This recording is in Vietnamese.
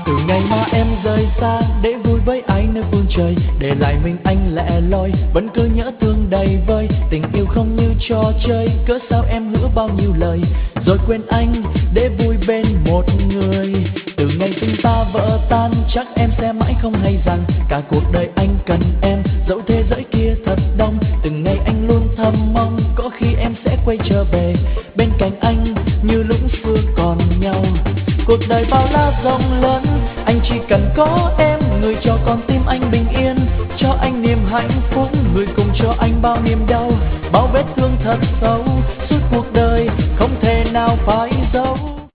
Từ ngày mà em rời xa để vui với ai nơi phương trời, để lại mình anh lẻ loi vẫn cứ nhớ thương đầy vơi. Tình yêu không như trò chơi, cớ sao em hứa bao nhiêu lời rồi quên anh để vui bên một người. Từ ngày tình ta vỡ tan chắc em sẽ mãi không hay rằng cả cuộc đời anh cần em, dẫu thế giới kia thật đông. Từng ngày anh luôn thầm mong có khi em sẽ quay trở về bên cạnh anh như lúc xưa còn nhau. Cuộc đời bao la rộng lớn, anh chỉ cần có em, người cho con tim anh bình yên, cho anh niềm hạnh phúc, người cùng cho anh bao niềm đau, bao vết thương thật sâu.